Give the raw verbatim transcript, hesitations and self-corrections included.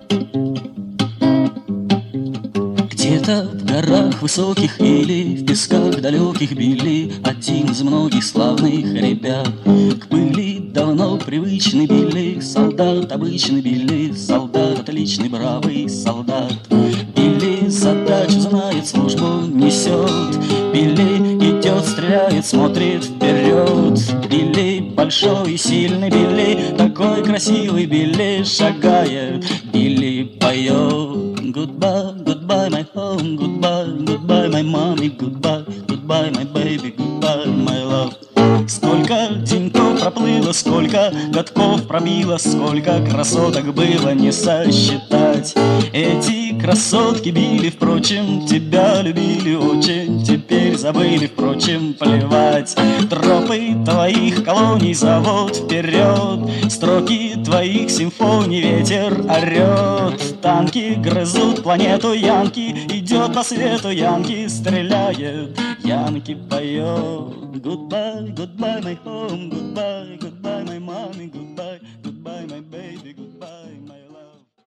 Где-то в горах высоких или в песках далеких Билли, один из многих славных ребят. К пыли давно привычный Билли, солдат обычный Билли, солдат отличный, бравый солдат. Билли задачу знает, службу несет, Билли идет, стреляет, смотрит вперед. Билли большой и сильный Билли, такой красивый Билли шагает, Билли поет. Goodbye, goodbye, my home, goodbye, goodbye, my mommy, goodbye, goodbye, my baby, goodbye, my love. Сколько деньков проплыло, сколько годков пробило, сколько красоток было не сосчитать. Эти красотки били, впрочем, тебя любили очень, теперь забыли, впрочем, плевать. Тропы твоих колоний зовут вперед, строки твоих симфоний ветер орет. Танки грызут планету, Янки идет по свету, Янки стреляет, Янки поет. Goodbye, goodbye, my home, goodbye, goodbye, my mommy, goodbye, goodbye, my baby.